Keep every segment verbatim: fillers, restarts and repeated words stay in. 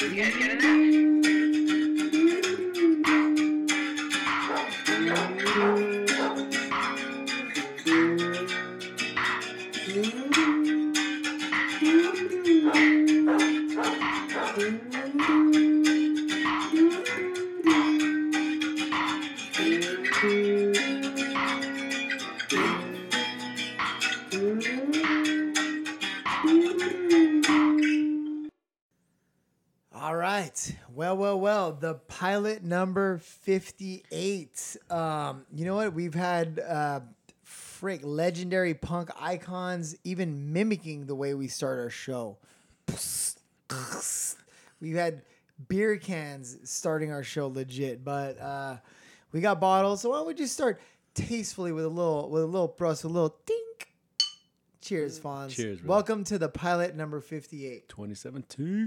You guys getting that? All right. Well, well, well. The pilot number fifty-eight. Um, you know what? We've had uh, frick legendary punk icons even mimicking the way we start our show. We've had beer cans starting our show legit, but uh, we got bottles. So why don't we just start tastefully with a little, with a little thrust, a little dink. Cheers, Fonz. Cheers, bro. Welcome to the pilot number fifty-eight. twenty seventeen.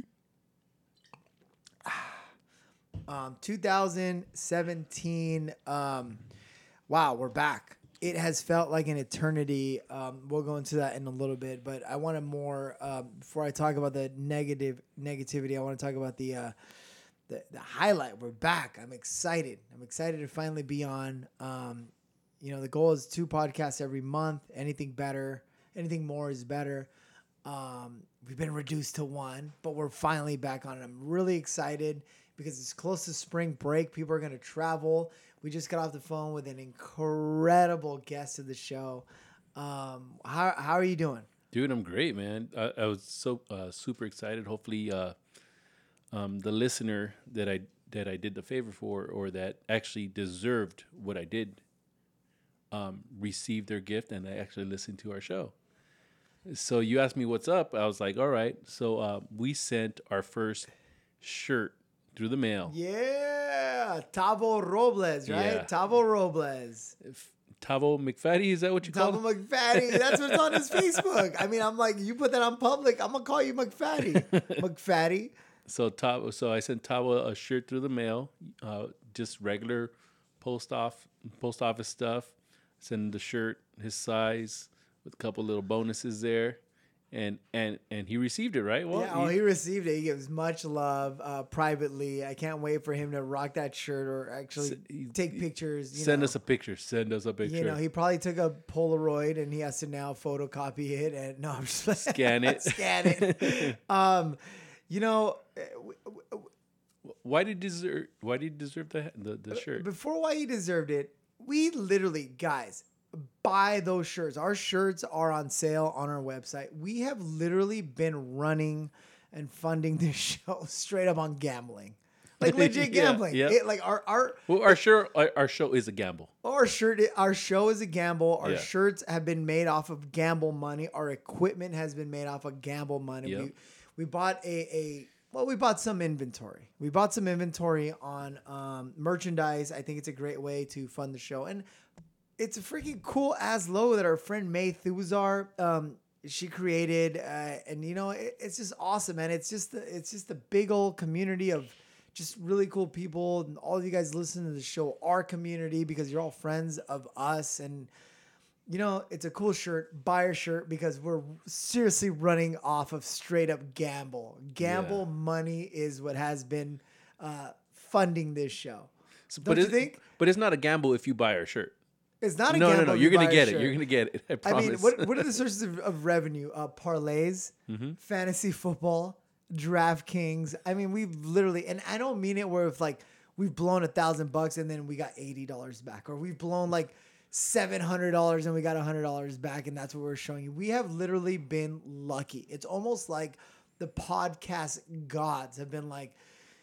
Um, two thousand seventeen. Um, wow, we're back. It has felt like an eternity. Um, we'll go into that in a little bit, but I want to more um, before I talk about the negative negativity. I want to talk about the, uh, the the highlight. We're back. I'm excited. I'm excited to finally be on. Um, you know, the goal is two podcasts every month. Anything better, anything more is better. Um, we've been reduced to one, but we're finally back on it. I'm really excited because it's close to spring break. People are going to travel. We just got off the phone with an incredible guest of the show. Um, how, how are you doing? Dude, I'm great, man. I, I was so uh, super excited. Hopefully, uh, um, the listener that I that I did the favor for, or that actually deserved what I did, um, received their gift, and they actually listened to our show. So you asked me what's up. I was like, all right. So uh, we sent our first shirt through the mail. Yeah, Tavo Robles, right? Yeah. Tavo Robles. F- Tavo McFaddy, is that what you call Tavo him? McFaddy. That's what's on his Facebook. I mean, I'm like, you put that on public, I'm gonna call you McFaddy. McFaddy. So Tavo, so I sent Tavo a shirt through the mail, uh, just regular post off post office stuff. Send the shirt, his size, with a couple little bonuses there, and and and he received it, right? Well, Yeah, oh, he received it. He gives much love uh, privately. I can't wait for him to rock that shirt or actually S- he- take pictures. You send know. us a picture. Send us a picture. You know, he probably took a Polaroid and he has to now photocopy it and no, I'm just Scan it. scan it. um, you know, uh, w- w- Why did he deserve? Why did he deserve the the, the shirt? before why he deserved it, we literally, guys, buy those shirts. Our shirts are on sale on our website. We have literally been running and funding this show straight up on gambling. Like legit Yeah, gambling. yeah. It, like our our Well, our show our, our show is a gamble. our shirt our show is a gamble. Our Yeah. shirts have been made off of gamble money. Our equipment has been made off of gamble money. Yep. We we bought a a well, we bought some inventory. We bought some inventory on um, merchandise. I think it's a great way to fund the show. And it's a freaking cool ass logo that our friend May Thuzar um, she created, uh, and you know it, it's just awesome, man. It's just the, it's just a big old community of just really cool people, and all of you guys listening to the show, our community, because you're all friends of us, and you know it's a cool shirt. Buy a shirt because we're seriously running off of straight up gamble. Gamble Yeah. money is what has been uh, funding this show. So, Don't but you it's, think? But it's not a gamble if you buy our shirt. It's not a No, no, gamble. no. if You're you gonna buy a get it. shirt. You're gonna get it. I I promise. mean, what what are the sources of, of revenue? Uh, parlays, Mm-hmm. fantasy football, DraftKings. I mean, we've literally, and I don't mean it where it's like we've blown a thousand bucks and then we got eighty dollars back, or we've blown like seven hundred dollars and we got a hundred dollars back, and that's what we're showing you. We have literally been lucky. It's almost like the podcast gods have been like,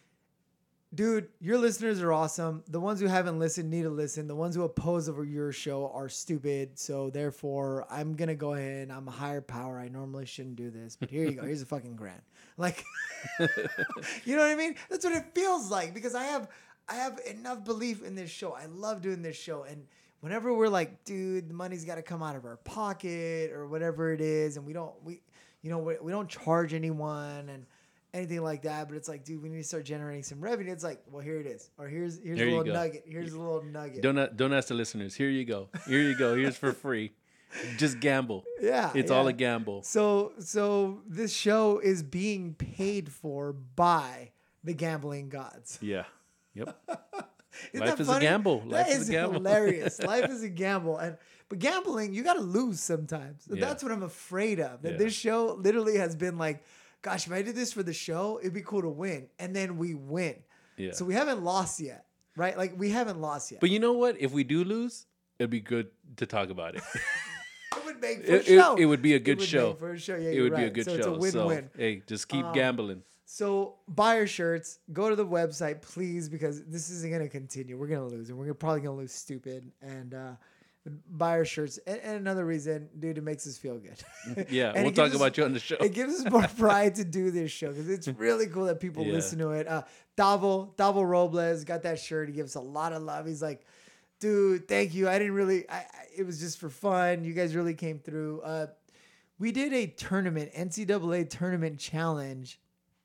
dude, your listeners are awesome. The ones who haven't listened need to listen. The ones who oppose over your show are stupid. So therefore, I'm gonna go ahead. I'm a higher power. I normally shouldn't do this, but here you go. Here's a fucking grand. Like, you know what I mean? That's what it feels like, because I have I have enough belief in this show. I love doing this show, and whenever we're like, dude, the money's got to come out of our pocket or whatever it is, and we don't we you know we, we don't charge anyone and anything like that, but it's like, dude, we need to start generating some revenue. It's like, well, here it is, or here's here's There a you little go. nugget. Here's a little nugget. Don't a- don't ask the listeners. Here you go. Here you go. Here's for free. Just gamble. Yeah, It's yeah. all a gamble. So so this show is being paid for by the gambling gods. Yeah. Yep. Isn't Life that is a funny? gamble. That Life is is a gamble. hilarious. Life is a gamble, and but gambling, you got to lose sometimes. Yeah. That's what I'm afraid of. That Yeah. this show literally has been like, gosh, if I did this for the show, it'd be cool to win, and then we win. Yeah. So we haven't lost yet, right? Like we haven't lost yet. But you know what? If we do lose, it'd be good to talk about it. It would make for it, a show. it, it would be a It good would show. make for a show. Yeah, It you're would be a right. good so show. It's a win-win. So, hey, just keep Um, gambling. So buy our shirts. Go to the website, please, because this isn't gonna continue. We're gonna lose, and we're probably gonna lose stupid. And uh, buy our shirts. And, and another reason, dude, it makes us feel good. Yeah, And we'll it talk gives us- about you on the show. It gives us more pride to do this show because it's really cool that people Yeah. listen to it. Uh, Davo, Davo Robles got that shirt. He gives a lot of love. He's like, dude, thank you. I didn't really, I, I it was just for fun. You guys really came through. Uh, we did a tournament, N C double A tournament challenge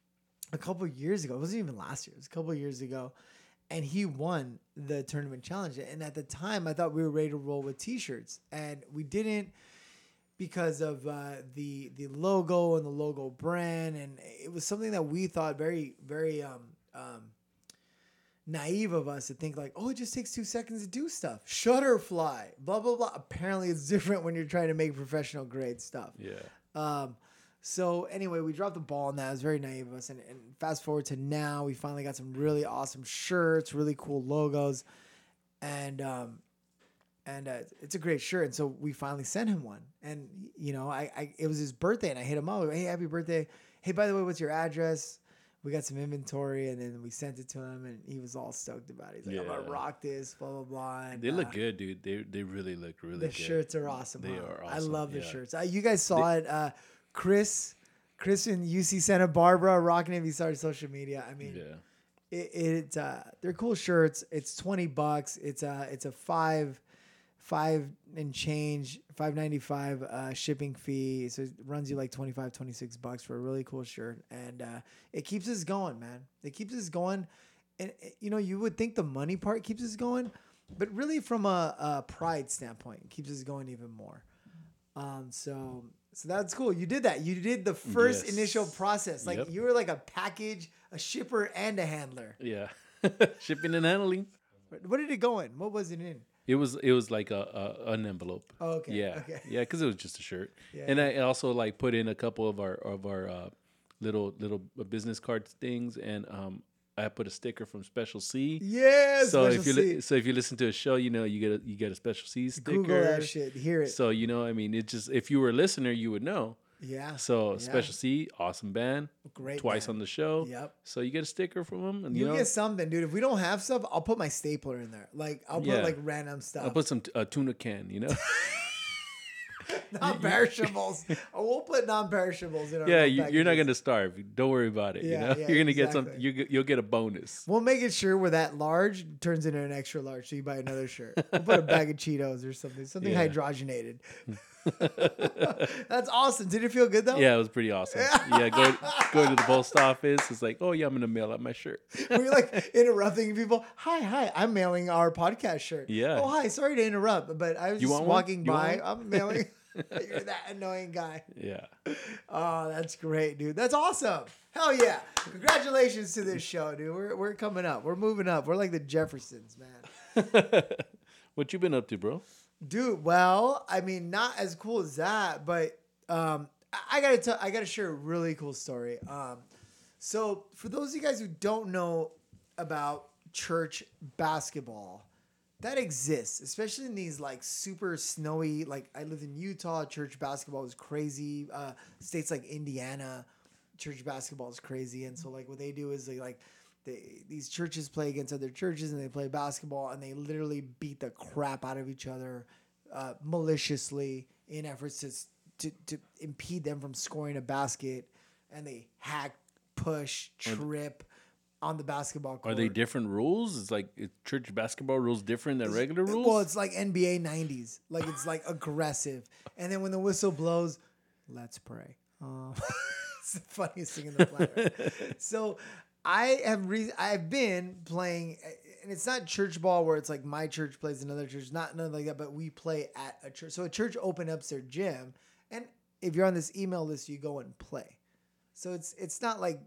a couple years ago. It wasn't even last year. It was a couple years ago. And he won the tournament challenge. And at the time, I thought we were ready to roll with T-shirts. And we didn't because of uh, the the logo and the logo brand. And it was something that we thought very, very um, um, naive of us to think like, oh, it just takes two seconds to do stuff. Shutterfly, blah, blah, blah. Apparently, it's different when you're trying to make professional grade stuff. Yeah. Um, so anyway, we dropped the ball on that. It was very naive of us. And, and fast forward to now, we finally got some really awesome shirts, really cool logos. And, um, and, uh, it's a great shirt. And so we finally sent him one. And, you know, I, I, it was his birthday and I hit him up. Hey, happy birthday. Hey, by the way, what's your address? We got some inventory and then we sent it to him and he was all stoked about it. He's like, I'm going to Yeah. rock this, blah, blah, blah. And, They look uh, good, dude. They they really look really the good. shirts are awesome. They huh? are I awesome, love the yeah. shirts. Uh, you guys saw it. Uh, Chris, Chris in U C Santa Barbara rocking it. If you started social media, I mean, Yeah. it, it's uh, they're cool shirts. It's twenty bucks. It's a it's a five, five and change, five ninety five uh, shipping fee. So it runs you like twenty-five, twenty-six bucks for a really cool shirt, and uh, it keeps us going, man. It keeps us going, and uh, you know you would think the money part keeps us going, but really from a, a pride standpoint, it keeps us going even more. Um, so. So that's cool. You did that. You did the first Yes. initial process. Like Yep. you were like a package, a shipper, and a handler. Yeah. Shipping and handling. What did it go in? What was it in? It was it was like a, a an envelope. Oh, okay. Yeah. Okay. Yeah, because it was just a shirt. Yeah, and I also like put in a couple of our of our uh, little little business card things, and um, I put a sticker from Special C. Yeah. So Special if you C. li- so if you listen to a show, you know you get a you get a Special C sticker. Google that shit. Hear it. So you know, I mean, it just if you were a listener, you would know. yeah. So Yeah. Special C, awesome band, Great. twice man. on the show. Yep. So you get a sticker from them, and You you know, get something, dude. If we don't have stuff, I'll put my stapler in there. Like I'll put Yeah. like random stuff. I'll put some t- a tuna can. You know. non-perishables. Oh, we'll put non-perishables in our Yeah, little you, you're not packages. gonna starve. Don't worry about it. Yeah, you know, yeah, you're gonna get some. exactly. You get- you'll get a bonus. We'll make it sure where that large turns into an extra large, so you buy another shirt. We'll put a bag of Cheetos or something, something Yeah. hydrogenated. That's awesome. Did it feel good though? Yeah, it was pretty awesome. Yeah, go going to the post office. It's like, oh yeah, I'm gonna mail out my shirt. Were you like interrupting people? Hi, hi. I'm mailing our podcast shirt. Yeah. Oh, hi. Sorry to interrupt, but I was You just want one? walking You want by. one? I'm mailing. You're that annoying guy. Yeah, Oh, that's great, dude. That's awesome. Hell yeah. Congratulations to this show, dude. We're, we're coming up. We're moving up. We're like the Jeffersons, man. what you been up to, bro? Dude, well, I mean, not as cool as that, but um, I, I gotta tell, I gotta share a really cool story. Um, so for those of you guys who don't know about church basketball, that exists, especially in these like super snowy. Like I lived in Utah, church basketball was crazy. Uh, states like Indiana, church basketball is crazy, and so like what they do is they like. They, these churches play against other churches and they play basketball and they literally beat the crap out of each other uh, maliciously in efforts to, to to impede them from scoring a basket, and they hack, push, trip on the basketball court. Are they different rules? It's like is church basketball rules different than regular rules. Well, it's like N B A nineties. Like it's like aggressive. And then when the whistle blows, let's pray. Um, it's the funniest thing in the planet. So I have re- I've been playing, and it's not church ball where it's like my church plays another church, not nothing like that, but we play at a church. So a church opened up their gym, and if you're on this email list, you go and play. So it's it's not like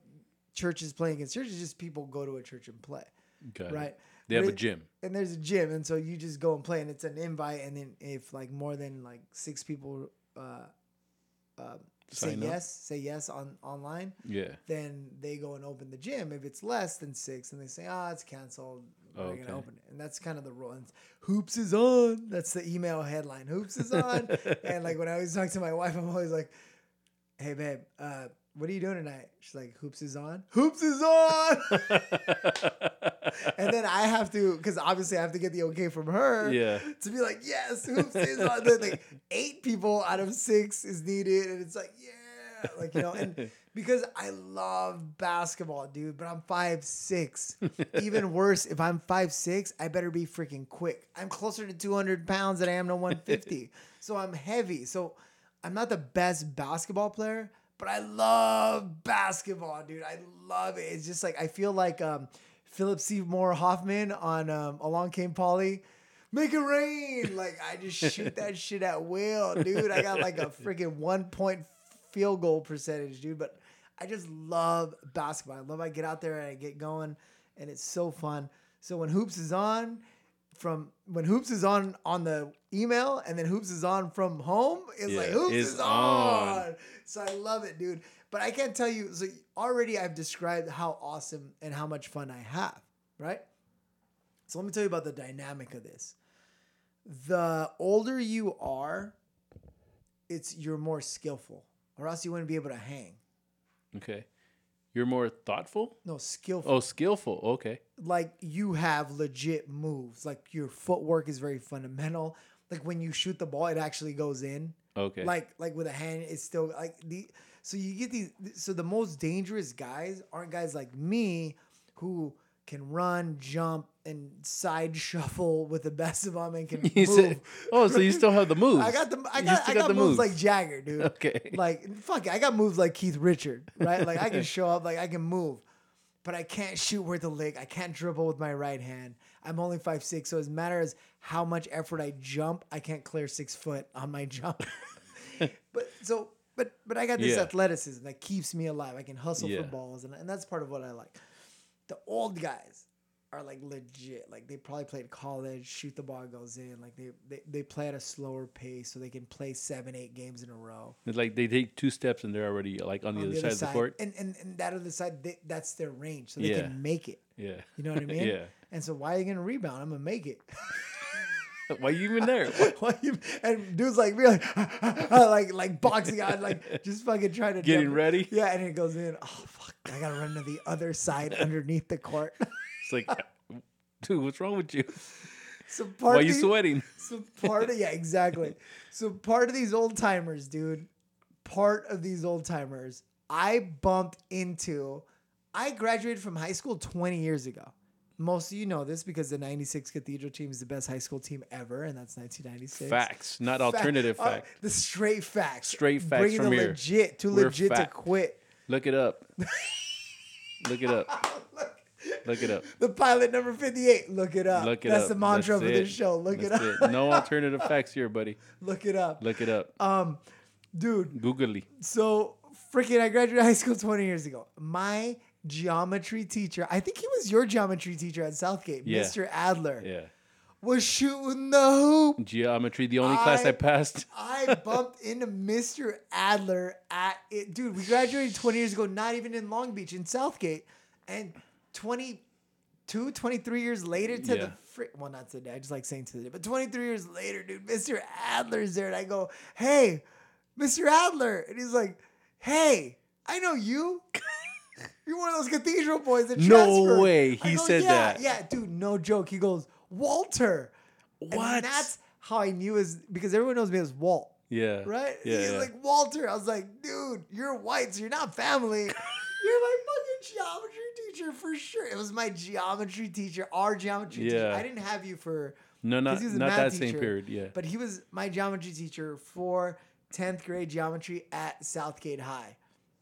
churches playing against churches. Just people go to a church and play, Got right? it. They have But a it- gym. And there's a gym, and so you just go and play, and it's an invite. And then if like more than like six people uh, uh, say Sign up. yes, say yes on online, Yeah. then they go and open the gym. If it's less than six, and they say, "Ah, it's canceled," we're Okay. gonna open it, and that's kind of the rule. And Hoops is on. That's the email headline. Hoops is on. And like when I always talk to my wife, I'm always like, "Hey, babe, uh, what are you doing tonight?" She's like, "Hoops is on. Hoops is on." And then I have to, because obviously I have to get the okay from her. Yeah. To be like, yes, Hoops is on. Then like eight people out of six is needed, and it's like, yeah, like you know, and because I love basketball, dude, but I'm five six. Even worse, if I'm five six, I better be freaking quick. I'm closer to two hundred pounds than I am to one fifty. So I'm heavy. So I'm not the best basketball player, but I love basketball, dude. I love it. It's just like I feel like um, Philip Seymour Hoffman on um, Along Came Polly. Make it rain. Like I just shoot that shit at will, dude. I got like a freaking one point field goal percentage, dude. But I just love basketball. I love I get out there and I get going, and it's so fun. So when Hoops is on, from when Hoops is on on the email, and then Hoops is on from home, it's Yeah, like Hoops it's is on. on. So I love it, dude. But I can't tell you. So already I've described how awesome and how much fun I have, right? So let me tell you about the dynamic of this. The older you are, it's you're more skillful, or else you wouldn't be able to hang. Okay. You're more thoughtful? No, skillful. Oh, skillful. Okay. Like you have legit moves. Like your footwork is very fundamental. Like when you shoot the ball, it actually goes in. Okay. Like like with a hand, it's still like the. So you get these. So the most dangerous guys aren't guys like me, who can run, jump, and side shuffle with the best of them and can You move. said- oh, so you still have the moves. I got the I You got still I got, the moves like Jagger, dude. Okay. Like fuck it, I got moves like Keith Richard, right? Like I can show up, like I can move, but I can't shoot with the leg. I can't dribble with my right hand. I'm only five six, so it matters how much effort I jump. I can't clear six foot on my jump. but so but but I got this Yeah. athleticism that keeps me alive. I can hustle Yeah. for balls, and, and that's part of what I like. The old guys are like legit. Like they probably played college, shoot the ball goes in. Like they, they they play at a slower pace so they can play seven, eight games in a row. It's like they take two steps and they're already like on the, On other, side, of the court. And, and and that other side, they, that's their range. So they Yeah. can make it. Yeah. You know what I mean? Yeah. And so why are you gonna rebound? I'm gonna make it. Why you even there? Why you, and dude's like me like like like boxing out, like just fucking trying to Getting jump. ready? Yeah, and it goes in. Oh fuck. I gotta run to the other side underneath the court. It's like, dude, what's wrong with you? So part Why are of you the- sweating? So part of yeah, exactly. So part of these old timers, dude. Part of these old timers, I bumped into. I graduated from high school twenty years ago. Most of you know this because the ninety-six Cathedral team is the best high school team ever, and that's nineteen ninety-six. Facts, not Fact- alternative uh, facts. the straight facts. Straight facts Bringing from the here. legit, too We're legit fact. to quit. Look it up. Look it up. Look it up. The pilot number fifty-eight. Look it up. Look it That's up. the mantra That's for this it. show. Look That's it up. No alternative facts here, buddy. Look it up. Look it up. Um, dude. Googly. So freaking, I graduated high school twenty years ago. My geometry teacher, I think he was your geometry teacher at Southgate, Yeah. Mister Adler, Yeah. was shooting the hoop. Geometry, the only class I- I passed. I bumped into Mister Adler at it. Dude, we graduated twenty years ago, not even in Long Beach, in Southgate. And twenty-two, twenty-three years later to Yeah. the frick, well, not today. I just like saying to the day, but twenty-three years later, dude, Mister Adler's there. And I go, hey, Mister Adler. And he's like, hey, I know you. You're one of those cathedral boys that No transferred." way I he go, said yeah, that. Yeah, dude, no joke. He goes, Walter. What? And that's how I knew his, because everyone knows me as Walt, Yeah. right? Yeah. He's yeah. like, Walter. I was like, dude, you're white, so you're not family. You're my fucking geometry teacher for sure. It was my geometry teacher, our geometry teacher. Yeah. I didn't have you for, no, not, 'cause he was a not math that same teacher, period. Yeah. but he was my geometry teacher for tenth grade geometry at Southgate High.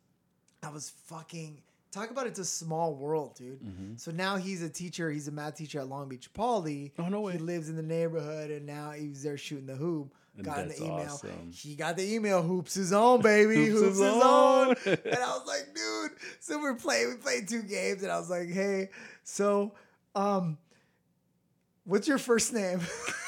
I was fucking, talk about it's a small world, dude. Mm-hmm. So now he's a teacher. He's a math teacher at Long Beach Poly. Oh, no way. He lives in the neighborhood, and now he's there shooting the hoop. got That's the email. awesome. He got the email. Hoops is on, baby. Hoops Hoops, is is on. on. And I was like, dude. So we're playing. We played two games, and I was like, hey, so, um, what's your first name?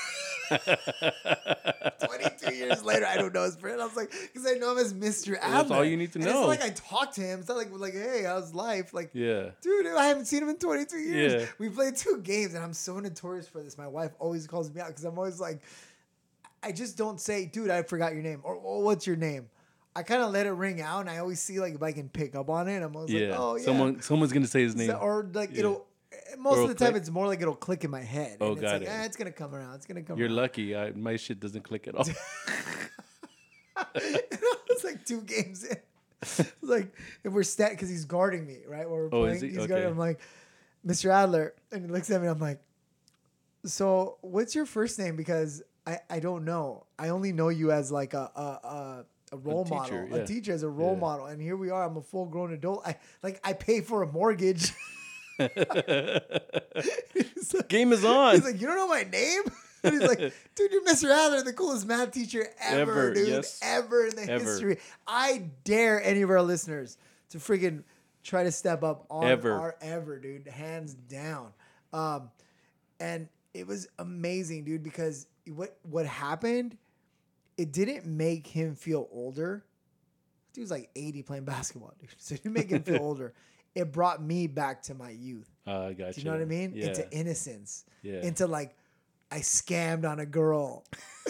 twenty-two years later, I don't know his friend. I was like, because I know him as Mister Adler. That's all you need to and know. It's not like I talked to him. It's not like, like, hey, how's life? Like, Yeah. dude, I haven't seen him in twenty-two years. Yeah. We played two games, and I'm so notorious for this. My wife always calls me out because I'm always like, I just don't say, dude, I forgot your name, or oh, what's your name? I kind of let it ring out, and I always see like if I can pick up on it. I'm always Yeah. like, oh yeah, Someone, someone's gonna say his name. So- or like Yeah. it'll. Most Or of the it'll time, click. it's more like it'll click in my head. Oh, and it's got like, it. eh, it's gonna come around. It's gonna come. You're around. lucky. I, my shit doesn't click at all. And I was like two games in. I was like, if we're stat, because he's guarding me, right? While we're Oh, playing, is he? he's Okay. guarding. I'm like, Mister Adler, and he looks at me. I'm like, so what's your first name? Because I, I don't know. I only know you as like a a, a, a role teacher, model, yeah. a teacher as a role Yeah. model, and here we are. I'm a full grown adult. I like I pay for a mortgage. He's like- Game is on. He's like, you don't know my name? And he's like, dude, you're Mister Adler, the coolest math teacher ever, Ever, dude. yes. Ever in the Ever. history. I dare any of our listeners to freaking try to step up on Ever. our ever, dude. Hands down. Um, and it was amazing, dude, because what what happened, it didn't make him feel older. He was like eighty playing basketball, dude. So it didn't make him feel older. It brought me back to my youth. Uh, I got Do you know what I mean? Yeah. Into innocence. Yeah. Into like, I scammed on a girl.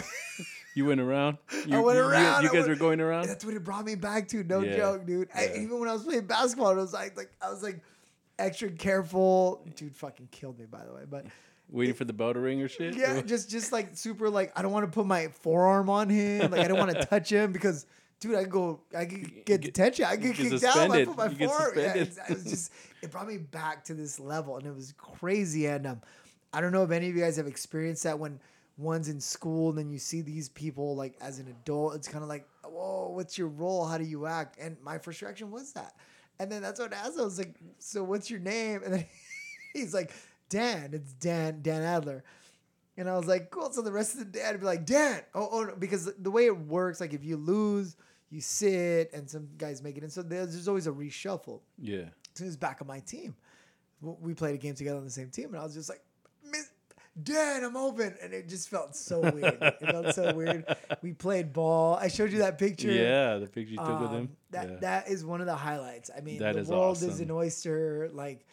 You went around. You, I went you- you- around. You, I guys went- were going around. That's what it brought me back to. No Yeah. joke, dude. I, Yeah. even when I was playing basketball, it was like, like I was like extra careful. Dude, fucking killed me, by the way. But Waiting for the bell to ring or shit. yeah, just just like super like I don't want to put my forearm on him. Like I don't want to touch him because. Dude, I go, I could get Get- detention. I you get get kicked out. I suspended. put my You get forearm. Yeah, suspended. it's- it was just, it brought me back to this level, and it was crazy. And um, I don't know if any of you guys have experienced that when one's in school, and then you see these people like as an adult. It's kind of like, whoa, what's your role? How do you act? And my first reaction was that. And then that's what I asked. I was like, so what's your name? And then he's like, Dan. It's Dan, Dan Adler. And I was like, cool. So the rest of the day, I'd be like, Dan. Oh, oh no. Because the way it works, like if you lose, you sit, and some guys make it. And so there's, there's always a reshuffle. Yeah. So he was back on my team. W- We played a game together on the same team, and I was just like, Miss Dan, I'm open. And it just felt so weird. It felt so weird. We played ball. I showed you that picture. Yeah. The picture you took with Um, him. That yeah. that is one of the highlights. I mean, That the is world is awesome. an oyster. Like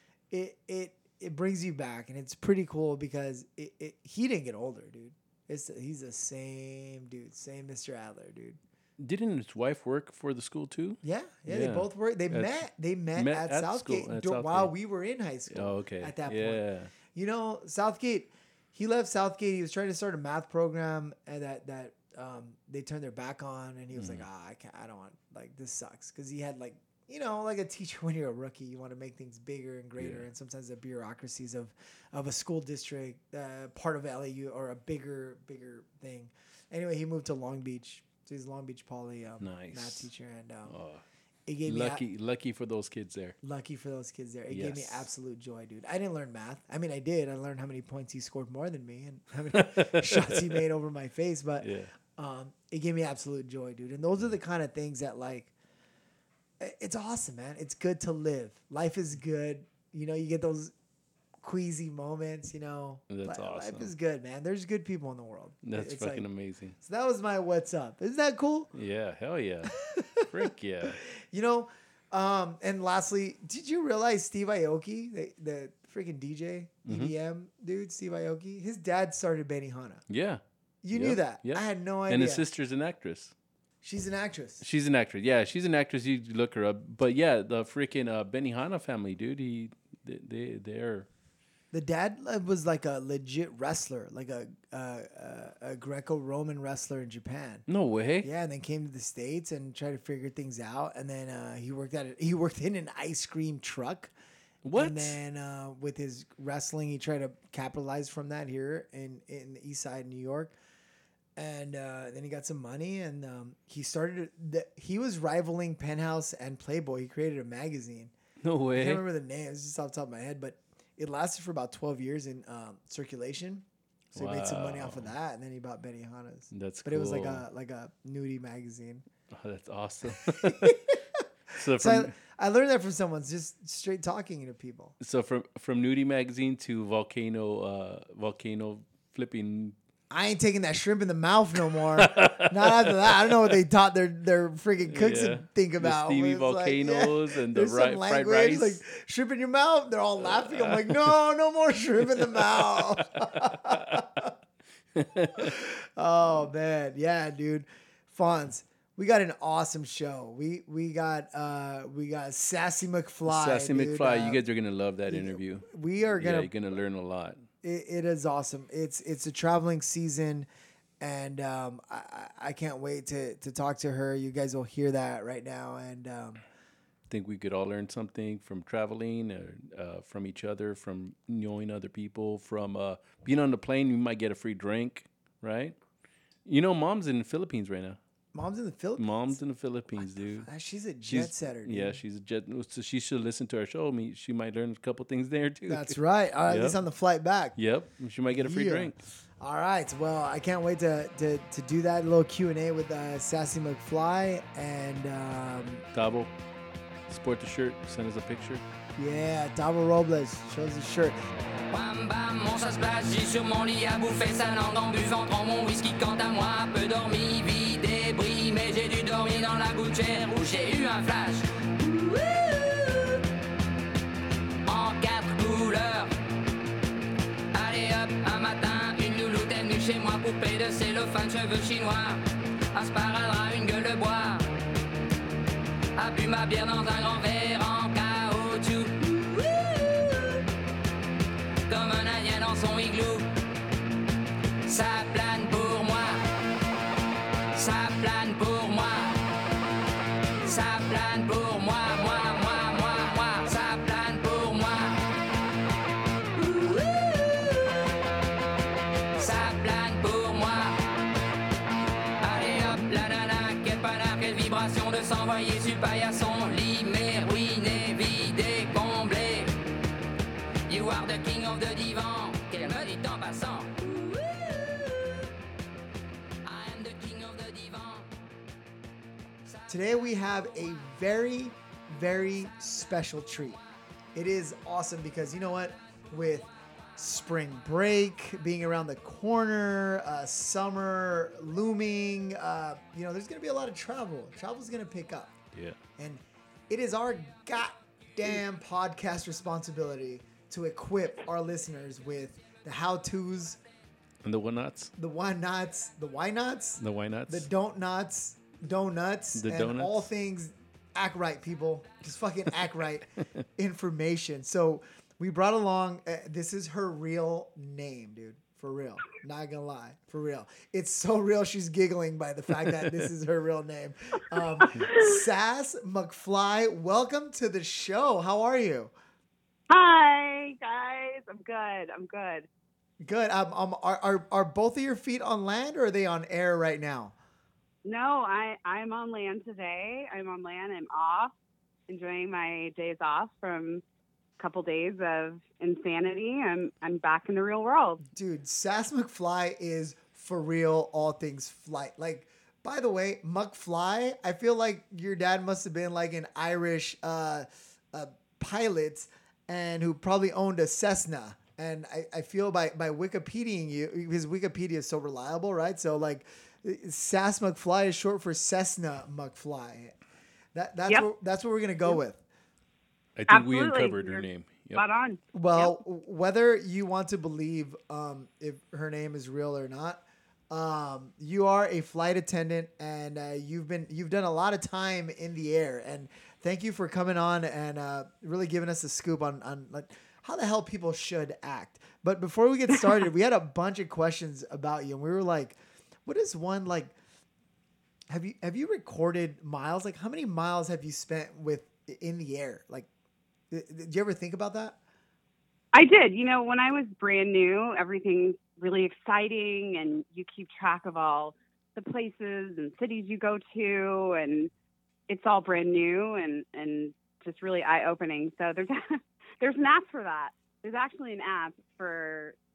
it it it brings you back, and it's pretty cool because it, it he didn't get older, dude. It's he's the same dude, same Mister Adler, dude. Didn't his wife work for the school too? Yeah, yeah, they Yeah. both were. They At- met. They met, met at, at Southgate school, at dur- Southgate. while we were in high school. Oh, okay. At that yeah. point, you know, Southgate. He left Southgate. He was trying to start a math program, and that that um, they turned their back on. And he was Mm. like, "Ah, I can't. I don't want. Like this sucks." Because he had like, you know, like a teacher when you're a rookie, you want to make things bigger and greater, Yeah. and sometimes the bureaucracies of of a school district, uh, part of L A U, or a bigger bigger thing. Anyway, he moved to Long Beach. So he's a Long Beach Poly um, Nice. math teacher, and um, Oh, it gave me a- lucky, lucky for those kids there. lucky for those kids there. It gave me Yes. absolute joy, dude. I didn't learn math. I mean, I did. I learned how many points he scored more than me and how many shots he made over my face. But Yeah. um, it gave me absolute joy, dude. And those are the kind of things that, like, i- it's awesome, man. It's good to live. Life is good. You know, you get those queasy moments, you know. That's Li- Life awesome. is good, man. There's good people in the world. That's It's fucking like- amazing. So that was my what's up. Isn't that cool? Yeah. Hell yeah. Frick yeah. You know, um, and lastly, did you realize Steve Aoki, the, the freaking D J, Mhm. E D M dude, Steve Aoki, his dad started Benihana. Yeah. You Yep, knew that? yep. I had no idea. And his sister's an actress. She's an actress. She's an actress. Yeah, she's an actress. You look her up. But yeah, the freaking uh, Benihana family, dude. He, they, they, they're. The dad uh, was like a legit wrestler, like a uh, uh, a Greco-Roman wrestler in Japan. No way. Yeah, and then came to the States and tried to figure things out. And then uh, he worked at it. He worked in an ice cream truck. What? And then uh, with his wrestling, he tried to capitalize from that here in, in the East Side, New York. And uh, then he got some money, and um, he started. The, he was rivaling Penthouse and Playboy. He created a magazine. No I way. can't remember the name. It's just off the top of my head, but it lasted for about twelve years in um, circulation. So he made some money off of Wow. that, and then he bought Benihana's. That's But cool. it was like a like a nudie magazine. Oh, that's awesome. so So from I, I learned that from someone, just straight talking to people. so from from nudie magazine to volcano uh volcano flipping. I ain't taking that shrimp in the mouth no more. Not after that. I don't know what they taught their their freaking cooks Yeah. to think The about. steamy but it's like, yeah, volcanoes and the there's some ri- fried language, rice. like shrimp in your mouth. They're all laughing. I'm like, no, no more shrimp in the mouth. Oh man, yeah, dude. Fonz, we got an awesome show. We we got uh we got Sassy McFly. Sassy dude. McFly, Uh, you guys are gonna love that interview. we are Yeah, gonna. you're gonna learn a lot. It, it is awesome. It's it's a traveling season, and um, I I I can't wait to to talk to her. You guys will hear that right now, and um, Think we could all learn something from traveling, or uh, from each other, from knowing other people, from uh, being on the plane. You might get a free drink, right? You know, mom's in the Philippines right now. mom's in the Philippines. Mom's in the Philippines, dude. Ah, she's a jet She's- setter. Dude. Yeah, she's a jet. So she should listen to our show. I mean, she might learn a couple things there too. That's right. Or at Yep. least on the flight back. Yep, she might get a free Yeah. drink. All right. Well, I can't wait to to, to do that little Q and A with uh, Sassy McFly, and um, Tabo, sport the shirt. Send us a picture. yeah, Davo Robles shows his shirt. Bam bam, mon ça se place, j'ai sur mon lit à bouffer sa langue en buvant trop mon whisky. Quant à moi, peu dormi, vie débris, mais j'ai dû dormir dans la gouttière où j'ai eu un flash. Wouhou! En quatre couleurs. Allez hop, un matin, une louloute est venue chez moi, poupée de cellophane, cheveux chinois, un sparadrap, une gueule de bois. A bu ma bière dans un grand verre en caoutchouc. Comme un indien dans son igloo. Ça plane pour moi. Ça plane pour moi. Ça plane pour moi, moi, moi, moi, moi. Ça plane pour moi. Ça plane pour moi. Allez hop, la nana, quel panard, quelle vibration de s'envoyer sur paillasson. Lit, mais ruiné, vidé, comblé. You are the king of the divan. Qu'elle me dit en passant. I am the king of the divan. Today we have a very, very special treat. It is awesome because you know what? With spring break being around the corner, uh, summer looming, uh, you know, there's going to be a lot of travel. Travel's going to pick up. Yeah. And it is our goddamn podcast responsibility to equip our listeners with the how-tos, And the whatnots, the why-nots, the why-nots, the why nots. the don't nots, donuts, The and donuts. all things act right, people. Just fucking act right information. So we brought along, uh, this is her real name, dude. For real. Not gonna lie. For real. It's so real she's giggling by the fact that this is her real name. Um, Sass McFly, welcome to the show. How are you? Hi, guys. I'm good. I'm good. Good. Um, um, are, are, are both of your feet on land or are they on air right now? No, I, I'm on land today. I'm on land. I'm off, enjoying my days off from a couple days of insanity. I'm I'm back in the real world. Dude, Sass McFly is for real all things flight. Like, by the way, McFly, I feel like your dad must have been like an Irish uh, uh, pilot and who probably owned a Cessna. And I, I feel by, by Wikipediaing you, because Wikipedia is so reliable, right? So like Sass McFly is short for Cessna McFly. That, that's, Yep. what, that's what we're going to go with. I think Absolutely. we uncovered her You're name. Yep. Spot on. Well, whether you want to believe um, if her name is real or not, um, you are a flight attendant, and uh, you've been you've done a lot of time in the air. And thank you for coming on and uh, really giving us a scoop on on like how the hell people should act. But before we get started, we had a bunch of questions about you, and we were like, "What is one like? Have you have you recorded miles? Like, how many miles have you spent with in the air? Like, did you ever think about that?" I did. You know, when I was brand new, everything's really exciting, and you keep track of all the places and cities you go to, and it's all brand new and, and just really eye-opening. So there's there's an app for that. There's actually an app for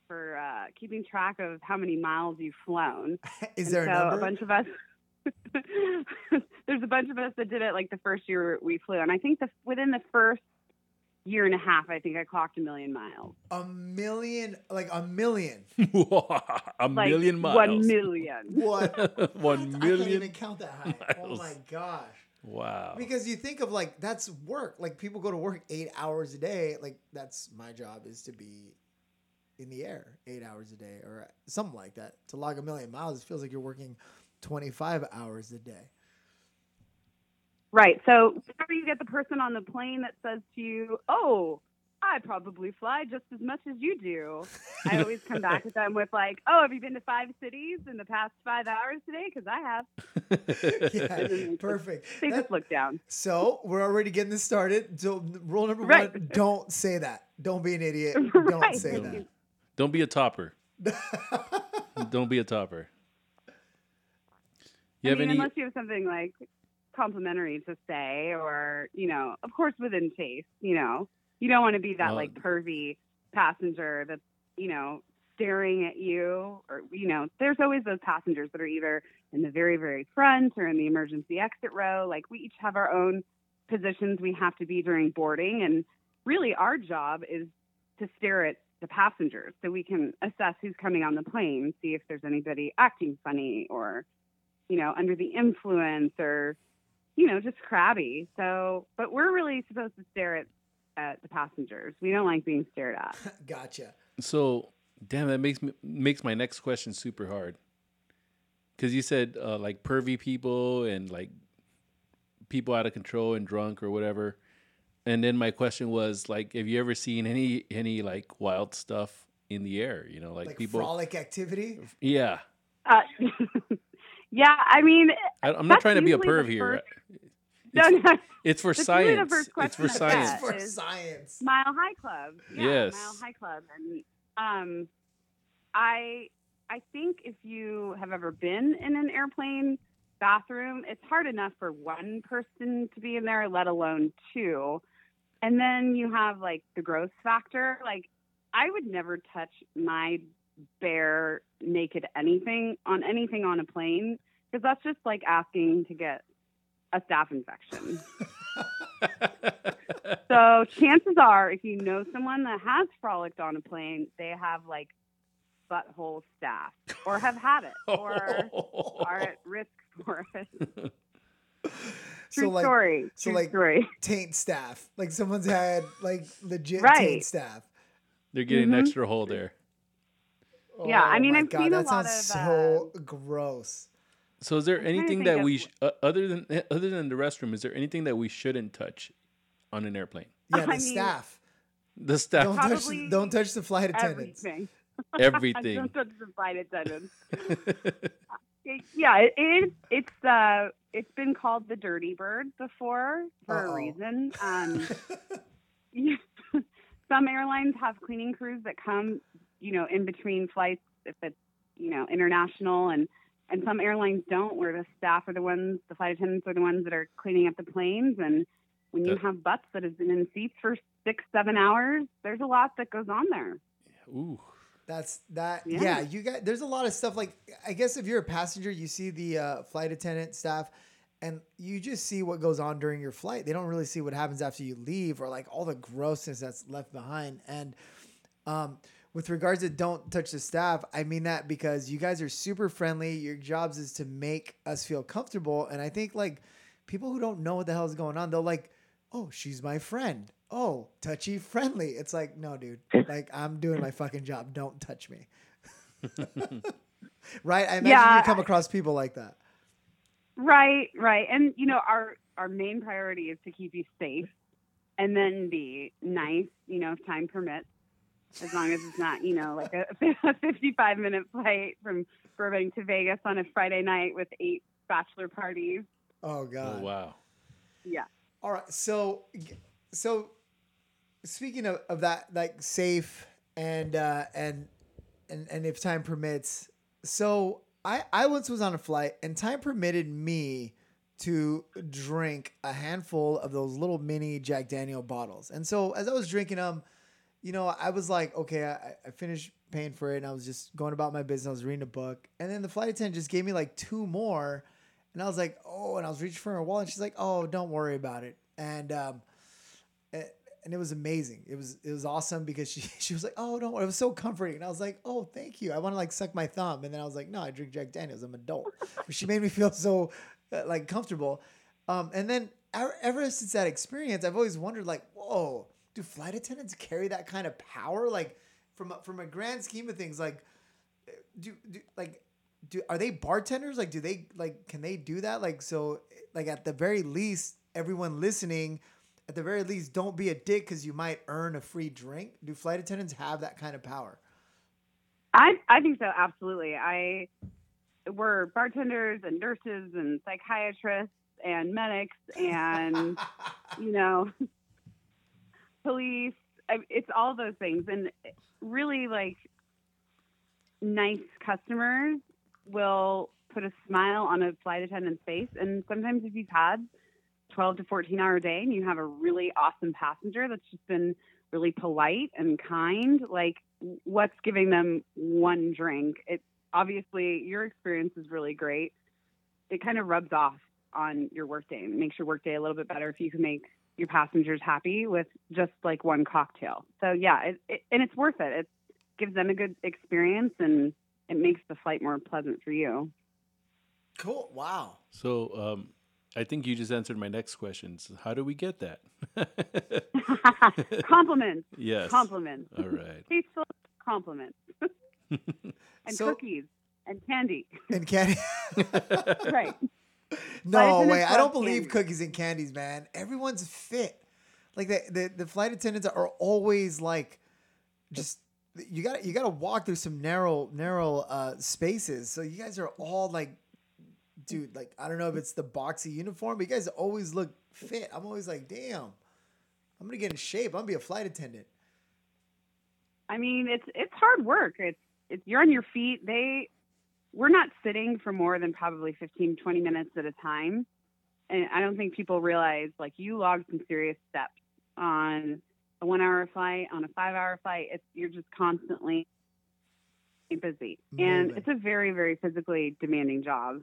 for uh, keeping track of how many miles you've flown. Is And there a so number? a bunch of us, there's a bunch of us that did it like the first year we flew. And I think the, within the first year and a half, I think I clocked a million miles. A million, like a million. a Like million miles. One million. What? One I can't million even count that high. Oh miles. my gosh. Wow. Because you think of like, that's work. Like people go to work eight hours a day. Like that's my job is to be in the air eight hours a day or something like that. To log a million miles, it feels like you're working twenty-five hours a day. Right. So whenever you get the person on the plane that says to you, oh, I probably fly just as much as you do, I always come back at them with like, oh, have you been to five cities in the past five hours today? Because I have. Yeah, perfect. They That- just look down. So we're already getting this started. So rule number Right. one, don't say that. Don't be an idiot. Don't Right. say Don't, that. don't be a topper. Don't be a topper. You I have mean, any? unless you have something like complimentary to say, or, you know, of course, within taste, you know, you don't want to be that Well- like pervy passenger that's, you know, staring at you, or, you know, there's always those passengers that are either in the very, very front or in the emergency exit row. Like we each have our own positions we have to be during boarding. And really our job is to stare at the passengers so we can assess who's coming on the plane, see if there's anybody acting funny or, you know, under the influence or, you know, just crabby. So, but we're really supposed to stare at, at the passengers. We don't like being stared at. Gotcha. So, damn, that makes me makes my next question super hard. Because you said uh, like pervy people and like people out of control and drunk or whatever. And then my question was like, have you ever seen any any like wild stuff in the air? You know, like, Like people. frolic activity. Yeah, Uh, yeah, I mean, I, I'm not That's trying to be a usually the perv here. first- It's, no, no, it's for That's usually the science. first It's for question I science. get. For is- science. Mile High Club. Yeah, Yes. Mile High Club. And um, I I think if you have ever been in an airplane bathroom, it's hard enough for one person to be in there, let alone two. And then you have like the gross factor. Like I would never touch my bare naked anything on anything on a plane because that's just like asking to get a staph infection. So chances are, if you know someone that has frolicked on a plane, they have like butthole staph or have had it or are at risk for it. True So like story. so, True like- story. taint staff. Like someone's had like legit Right. taint staff. They're getting an Mhm. extra hole there. Yeah, I Oh mean, my I've God, seen a that lot sounds of, so gross. So, is there I'm trying to anything think that of we wh- sh- uh, other than other than the restroom? Is there anything that we shouldn't touch on an airplane? Yeah, the I mean, staff. The staff, Don't touch. Probably Don't touch the flight attendants. Everything. everything. Don't touch the flight attendants. It- yeah, it is. It's uh, it's been called the dirty bird before for Uh-oh. a reason. Um, yeah, some airlines have cleaning crews that come, you know, in between flights if it's, you know, international, and and some airlines don't, where the staff are the ones, the flight attendants are the ones that are cleaning up the planes. And when you That- have butts that have been in seats for six, seven hours, there's a lot that goes on there. Ooh, That's that. Yeah. Yeah. you got. There's a lot of stuff. Like I guess if you're a passenger, you see the uh, flight attendant staff, and you just see what goes on during your flight. They don't really see what happens after you leave, or like all the grossness that's left behind. And um, with regards to don't touch the staff, I mean that because you guys are super friendly. Your jobs is to make us feel comfortable, and I think like people who don't know what the hell is going on, they'll like, oh, she's my friend. Oh, touchy friendly. It's like, no, dude. Like, I'm doing my fucking job. Don't touch me. Right? I imagine Yeah. you come across people like that. Right, right. And you know, our our main priority is to keep you safe and then be nice, you know, if time permits. As long as it's not, you know, like a, a fifty-five minute flight from Burbank to Vegas on a Friday night with eight bachelor parties. Oh God. oh wow. Yeah. All right. So, so speaking of, of that, like safe and uh, and and and if time permits, so I I once was on a flight and time permitted me to drink a handful of those little mini Jack Daniel bottles, and so as I was drinking them, you know, I was like, okay, I, I finished paying for it and I was just going about my business. I was reading a book. And then the flight attendant just gave me like two more. And I was like, oh, and I was reaching for her wallet. And she's like, oh, don't worry about it. And, um, it, and it was amazing. It was, it was awesome because she, she was like, oh, don't worry. It was so comforting. And I was like, oh, thank you. I want to like suck my thumb. And then I was like, no, I drink Jack Daniels. I'm an adult. But she made me feel so uh, like comfortable. Um, and then ever, ever since that experience, I've always wondered like, whoa, do flight attendants carry that kind of power? Like from a, from a grand scheme of things, like do, do like do are they bartenders? Like do they like can they do that? Like so like at the very least, everyone listening, at the very least, don't be a dick because you might earn a free drink. Do flight attendants have that kind of power? I I think so, absolutely. I we're bartenders and nurses and psychiatrists and medics and you know. Police, it's all those things. And really like nice customers will put a smile on a flight attendant's face. And sometimes if you've had twelve to fourteen hour day and you have a really awesome passenger that's just been really polite and kind, like what's giving them one drink? It obviously your experience is really great. It kind of rubs off on your workday and makes your workday a little bit better if you can make your passengers happy with just like one cocktail. So yeah, it, it, and it's worth it. It gives them a good experience and it makes the flight more pleasant for you. Cool. Wow. So um, I think you just answered my next question. So how do we get that? Compliments. Yes. Compliments. All right. Tasteful compliments. And So- cookies and candy. And candy. Right. No attendants way. I love don't believe candy. cookies and candies, man. Everyone's fit. Like the, the, the flight attendants are always like, just you got you got to walk through some narrow narrow uh, spaces. So you guys are all like, dude. Like I don't know if it's the boxy uniform, but you guys always look fit. I'm always like, damn, I'm gonna get in shape. I'm gonna be a flight attendant. I mean, it's it's hard work. It's it's you're on your feet. They we're not sitting for more than probably fifteen, twenty minutes at a time. And I don't think people realize like you log some serious steps on a one hour flight, on a five hour flight. It's you're just constantly busy. And Moving. it's a very, very physically demanding job.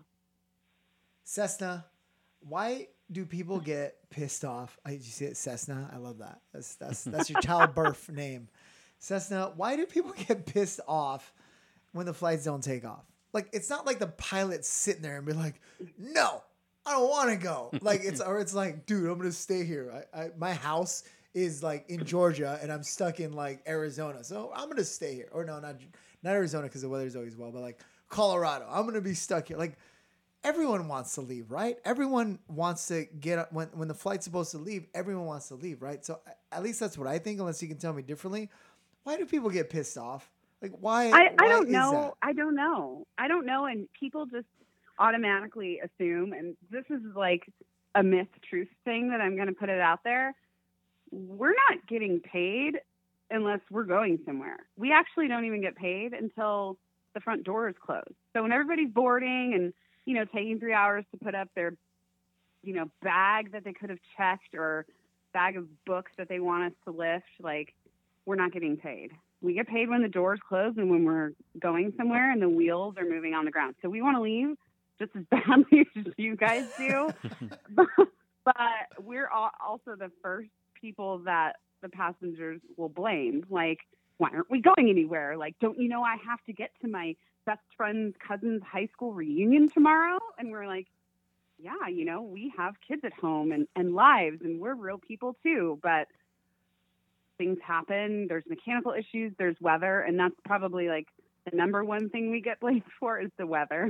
Cessna, why do people get pissed off? I, did you see it, Cessna? I love that. That's that's that's your childbirth name, Cessna. Why do people get pissed off when the flights don't take off? Like it's not like the pilot's sitting there and be like, "No, I don't want to go." Like it's or it's like, "Dude, I'm gonna stay here. I, I my house is like in Georgia and I'm stuck in like Arizona, so I'm gonna stay here." Or no, not not Arizona because the weather's always well, but like Colorado, I'm gonna be stuck here. Like. Everyone wants to leave, right? Everyone wants to get up when, when the flight's supposed to leave. Everyone wants to leave, right? So at least that's what I think, unless you can tell me differently. Why do people get pissed off? Like, why? I, why I don't is know. that? I don't know. I don't know. And people just automatically assume, and this is like a myth truth thing that I'm going to put it out there. We're not getting paid unless we're going somewhere. We actually don't even get paid until the front door is closed. So when everybody's boarding and you know, taking three hours to put up their, you know, bag that they could have checked or bag of books that they want us to lift, like, we're not getting paid. We get paid when the doors close and when we're going somewhere and the wheels are moving on the ground. So we want to leave just as badly as you guys do. but, but we're all also the first people that the passengers will blame. Like, why aren't we going anywhere? Like, don't you know I have to get to my best friend's cousin's high school reunion tomorrow? And we're like, yeah, you know, we have kids at home and, and lives and we're real people too, but things happen. There's mechanical issues, there's weather. And that's probably like the number one thing we get blamed for is the weather.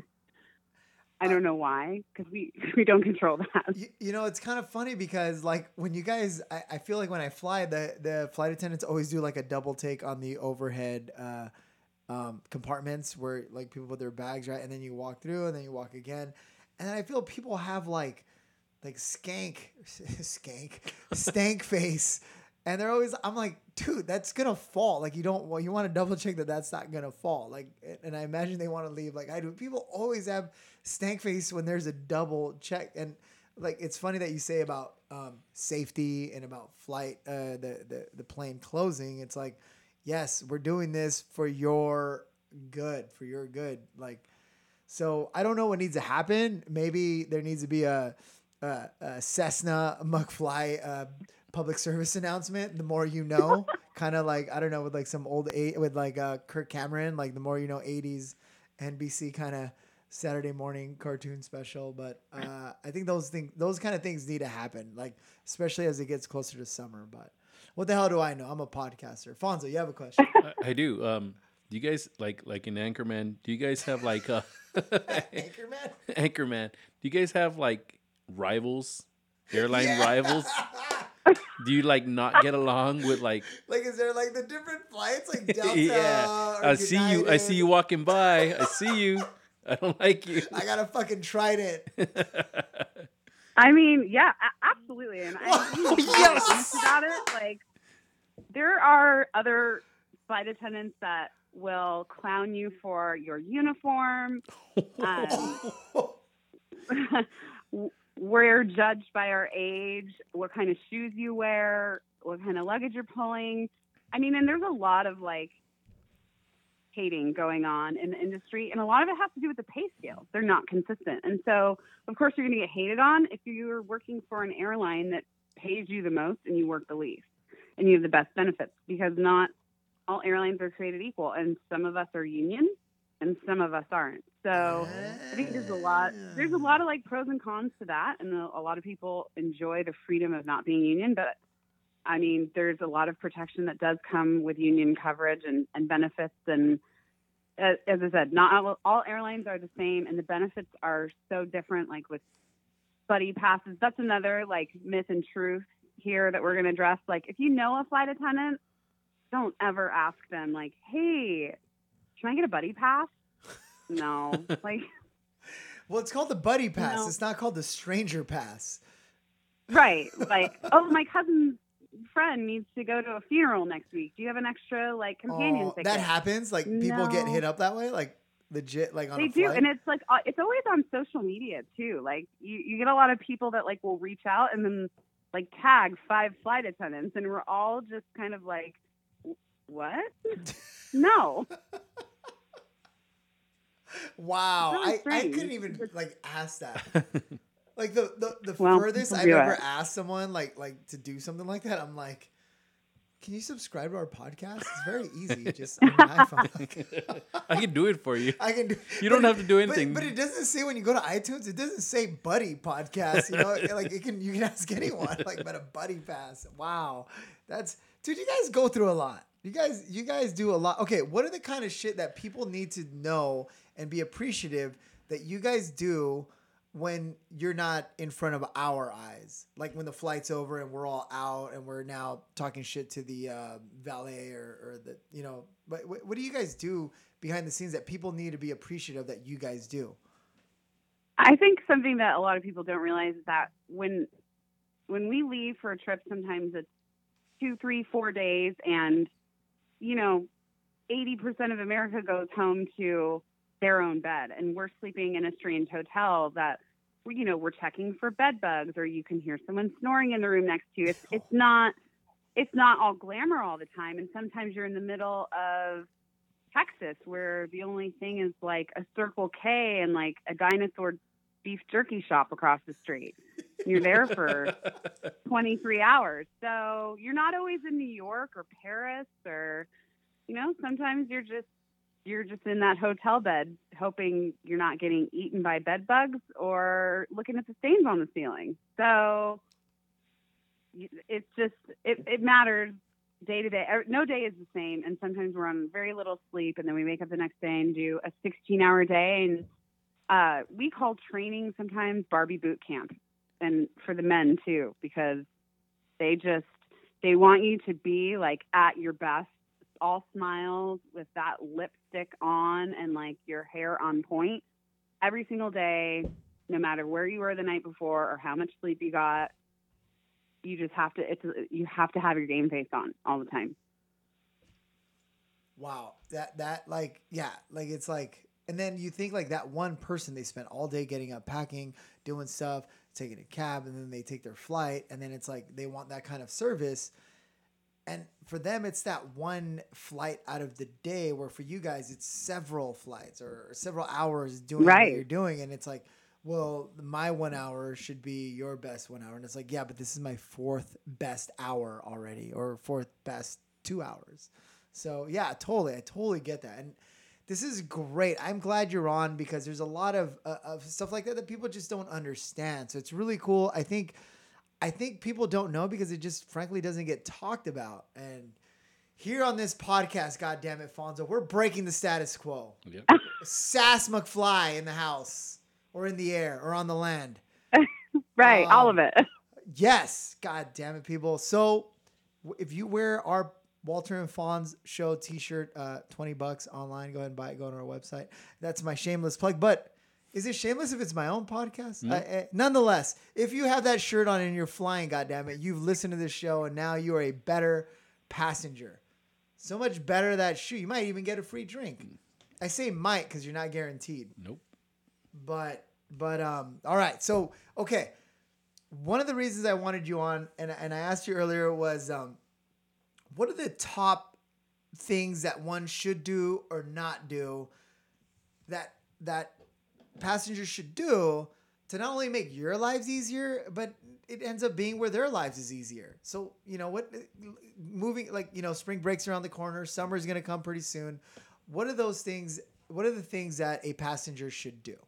I don't know why, because we, we don't control that. You, you know, it's kind of funny because like when you guys, I, I feel like when I fly, the, the flight attendants always do like a double take on the overhead, uh, Um, compartments where like people put their bags right, and then you walk through, and then you walk again, and then I feel people have like, like skank, skank, stank face, and they're always. I'm like, dude, that's gonna fall. Like you don't. Well, you want to double check that that's not gonna fall. Like, and I imagine they want to leave. Like I do. People always have stank face when there's a double check, and like it's funny that you say about um, safety and about flight, uh, the the the plane closing. It's like, yes, we're doing this for your good, for your good. Like, so I don't know what needs to happen. Maybe there needs to be a, a, a Cessna McFly uh, public service announcement. The more you know, kind of like I don't know, with like some old eight with like uh, Kirk Cameron, like the more you know, eighties N B C kind of Saturday morning cartoon special. But uh, I think those things, those kind of things need to happen, like especially as it gets closer to summer. But what the hell do I know? I'm a podcaster. Fonzo, you have a question? I, I do. Um, do you guys like like in Anchorman? Do you guys have like uh, Anchorman? Anchorman? Do you guys have like rivals, airline Yeah. rivals? Do you like not get along with like? Like, is there like the different flights, like Delta? Yeah, or I see you. I see United? you walking by. I see you. I don't like you. I got a fucking Trident. I mean, yeah, a- absolutely. And I Oh, really yes. honest about it. Like, there are other flight attendants that will clown you for your uniform. Um, we're judged by our age, what kind of shoes you wear, what kind of luggage you're pulling. I mean, and there's a lot of like hating going on in the industry, and a lot of it has to do with the pay scales. They're not consistent. And so, of course, you're going to get hated on if you're working for an airline that pays you the most and you work the least and you have the best benefits, because not all airlines are created equal, and some of us are union and some of us aren't. So I think there's a lot, there's a lot of like pros and cons to that. And a lot of people enjoy the freedom of not being union, but I mean, there's a lot of protection that does come with union coverage and, and benefits. And as, as I said, not all, all airlines are the same, and the benefits are so different. Like with buddy passes, that's another like myth and truth here that we're going to address. Like, if you know a flight attendant, don't ever ask them like, "Hey, can I get a buddy pass?" No, like, Well, it's called the buddy pass. No. It's not called the stranger pass. right? Like, oh, my cousin's friend needs to go to a funeral next week. Do you have an extra like companion Oh, ticket? that happens. Like people get No. hit up that way, like legit, like on They a do, flight. and it's like uh, it's always on social media too. Like you, you get a lot of people that like will reach out and then like tag five flight attendants, and we're all just kind of like, what? No. Wow, It's really I, I strange. couldn't even like ask that. Like the the, the Well, furthest people I've do ever it. asked someone like like to do something like that, I'm like, can you subscribe to our podcast? It's very easy, just on your iPhone. Like, I can do it for you. I can do. You don't but- have to do but- anything. But, it doesn't say when you go to iTunes. It doesn't say Buddy Podcast. You know, like it can. You can ask anyone like about a Buddy Pass. Wow, that's dude. You guys go through a lot. You guys, you guys do a lot. Okay, what are the kind of shit that people need to know and be appreciative that you guys do when you're not in front of our eyes? Like when the flight's over and we're all out and we're now talking shit to the uh, valet or, or the, you know, but what, what do you guys do behind the scenes that people need to be appreciative that you guys do? I think something that a lot of people don't realize is that when when we leave for a trip, sometimes it's two, three, four days, and you know, eighty percent of America goes home to their own bed, and we're sleeping in a strange hotel that, you know, we're checking for bed bugs, or you can hear someone snoring in the room next to you. It's it's not it's not all glamour all the time, and sometimes you're in the middle of Texas where the only thing is like a Circle K and like a dinosaur beef jerky shop across the street. You're there for twenty-three hours. So you're not always in New York or Paris, or, you know, sometimes you're just, you're just in that hotel bed hoping you're not getting eaten by bed bugs or looking at the stains on the ceiling. So it's just, it, it matters day to day. No day is the same. And sometimes we're on very little sleep, and then we wake up the next day and do a sixteen hour day. And uh, we call training sometimes Barbie boot camp, and for the men too, because they just, they want you to be like at your best, all smiles with that lipstick on and like your hair on point every single day, no matter where you were the night before or how much sleep you got. You just have to, it's, you have to have your game face on all the time. Wow. That, that like, yeah, like it's like, And then you think like that one person, they spent all day getting up, packing, doing stuff, taking a cab, and then they take their flight. And then it's like they want that kind of service. And for them, it's that one flight out of the day, where for you guys, it's several flights or several hours doing Right. what you're doing. And it's like, well, my one hour should be your best one hour. And it's like, yeah, but this is my fourth best hour already, or fourth best two hours. So yeah, totally. I totally get that. And this is great. I'm glad you're on, because there's a lot of, uh, of stuff like that that people just don't understand. So it's really cool. I think, I think people don't know because it just frankly doesn't get talked about. And here on this podcast, God damn it, Fonzo, we're breaking the status quo. Yep. Sass McFly in the house or in the air or on the land. Right. Um, all of it. Yes. God damn it, people. So w- if you wear our Walter and Fonz show t-shirt, uh, twenty bucks online, go ahead and buy it. Go on our website. That's my shameless plug. But is it shameless if it's my own podcast? No. I, I, nonetheless, if you have that shirt on and you're flying, goddammit, you've listened to this show and now you are a better passenger. So much better that shoe. You might even get a free drink. I say might because you're not guaranteed. Nope. But, but, um, all right. So, okay. One of the reasons I wanted you on, and, and I asked you earlier, was um, what are the top things that one should do or not do that, that, passengers should do to not only make your lives easier, but it ends up being where their lives is easier. So, you know, what moving, like, you know, spring breaks around the corner, summer's going to come pretty soon. What are those things? What are the things that a passenger should do?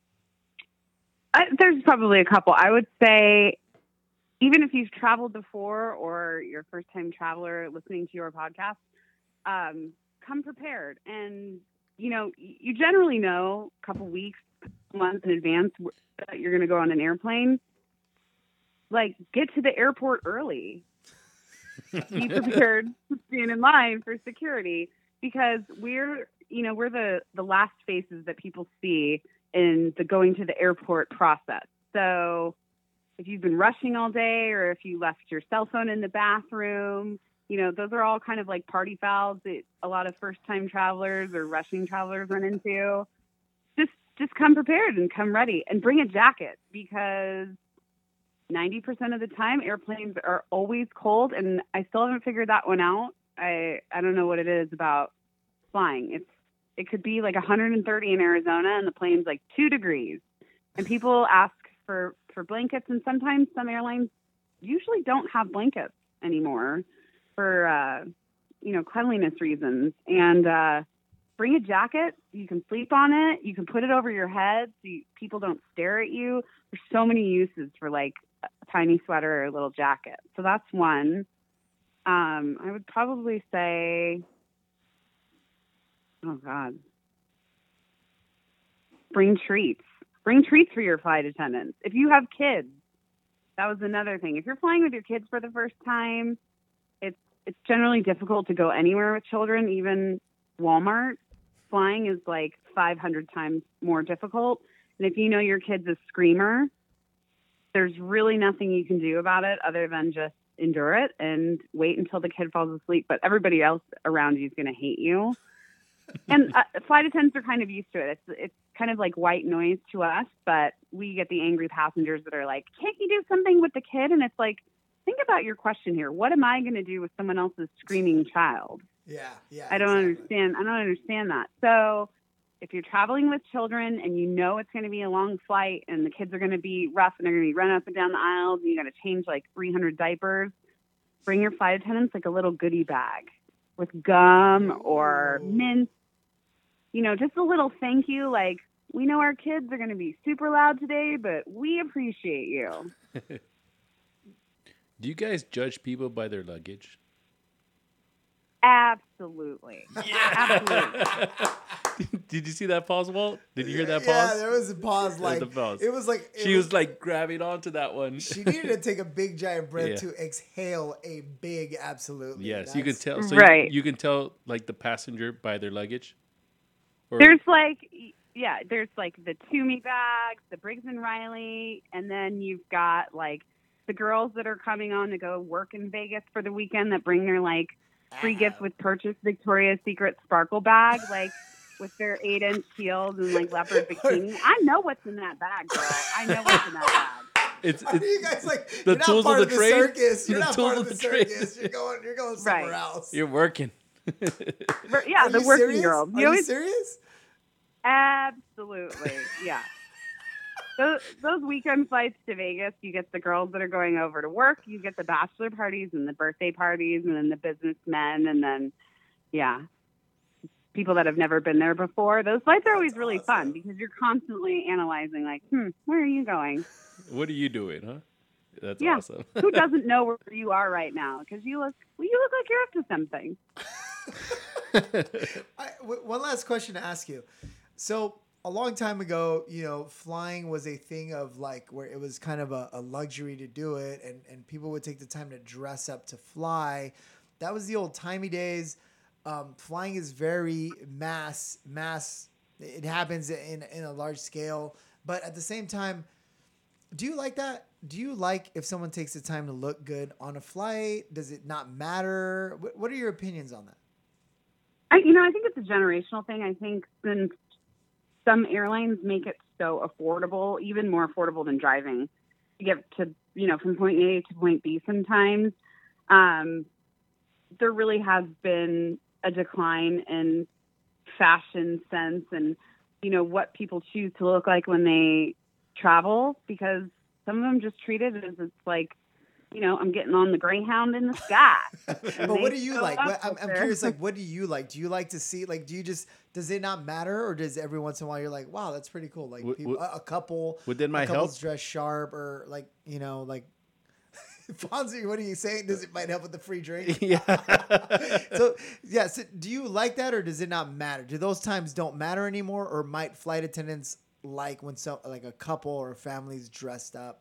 I, there's probably a couple. I would say, even if you've traveled before or you're a first time traveler listening to your podcast, um, come prepared. And, you know, you generally know a couple weeks, months in advance that you're going to go on an airplane. Like, get to the airport early. Be prepared to stand in line for security, because we're, you know, we're the, the last faces that people see in the going to the airport process. So if you've been rushing all day, or if you left your cell phone in the bathroom, you know, those are all kind of like party fouls that a lot of first time travelers or rushing travelers run into. Just, just come prepared and come ready, and bring a jacket, because ninety percent of the time airplanes are always cold, and I still haven't figured that one out. I, I don't know what it is about flying. It's, it could be like one hundred thirty in Arizona and the plane's like two degrees, and people ask for, for blankets. And sometimes some airlines usually don't have blankets anymore for, uh, you know, cleanliness reasons. And, uh, bring a jacket. You can sleep on it. You can put it over your head so you, people don't stare at you. There's so many uses for like a tiny sweater or a little jacket. So that's one. Um, I would probably say, oh God, bring treats. Bring treats for your flight attendants. If you have kids, that was another thing. If you're flying with your kids for the first time, it's it's generally difficult to go anywhere with children, even Walmart. Flying is like five hundred times more difficult. And if you know your kid's a screamer, there's really nothing you can do about it other than just endure it and wait until the kid falls asleep. But everybody else around you is going to hate you. And uh, flight attendants are kind of used to it. It's, it's kind of like white noise to us, but we get the angry passengers that are like, can't you do something with the kid? And it's like, think about your question here. What am I going to do with someone else's screaming child? Yeah, yeah. I don't exactly. understand. I don't understand that. So if you're traveling with children and you know it's going to be a long flight and the kids are going to be rough and they're going to be running up and down the aisles and you got to change like three hundred diapers, bring your flight attendants like a little goodie bag with gum or mint. You know, just a little thank you. Like, we know our kids are going to be super loud today, but we appreciate you. Do you guys judge people by their luggage? Absolutely. Absolutely. Did you see that pause, Walt? Did you hear that Yeah, pause? there was a pause. Like the pause. it was like it She was like grabbing onto that one. she needed to take a big giant breath Yeah. to exhale a big absolutely. Yes, you can That's- tell. So Right. you, you can tell like the passenger by their luggage. Or, There's like, yeah, there's like the Toomey bags, the Briggs and Riley, and then you've got like the girls that are coming on to go work in Vegas for the weekend that bring their like free Ah. gifts with purchase Victoria's Secret sparkle bag. Like, with their eight inch heels and like leopard bikini. I know what's in that bag, girl. I know what's in that bag. It's, Are it's you guys like the you're not tools part of of the the trade. circus? You're The not tools part of of the the trade. circus. You're going. You're going somewhere Right. else. You're working. But yeah, Are the you working serious? girl. Are You you always serious? absolutely, yeah. Those, those weekend flights to Vegas, you get the girls that are going over to work, you get the bachelor parties and the birthday parties, and then the businessmen, and then, yeah, people that have never been there before. Those flights are always really awesome. fun because you're constantly analyzing, like, hmm, where are you going? What are you doing, huh? That's Yeah. awesome. Who doesn't know where you are right now? Because you look, well, you look like you're up to something. I, w- one last question to ask you. So a long time ago, you know, flying was a thing of like where it was kind of a, a luxury to do it, and, and people would take the time to dress up to fly. That was the old timey days. Um, flying is very mass, mass. It happens in in a large scale, but at the same time, do you like that? Do you like if someone takes the time to look good on a flight? Does it not matter? What, what are your opinions on that? I, you know, I think it's a generational thing. I think since some airlines make it so affordable, even more affordable than driving, to get to, you know, from point A to point B sometimes, um, there really has been a decline in fashion sense and, you know, what people choose to look like when they travel, because some of them just treat it as it's like, you know, I'm getting on the Greyhound in the sky. But what do you go like? up What, I'm, I'm there. curious, like, what do you like? Do you like to see, like, do you just, does it not matter? Or does every once in a while you're like, wow, that's pretty cool. Like, Would- people, would- a, a couple, would that a might couple's help? dressed sharp, or like, you know, like, Fonzie, what are you saying? Does it might help with the free drink? Yeah. So, yeah, so do you like that, or does it not matter? Do those times don't matter anymore, or might flight attendants like when so, like a couple or a family's dressed up?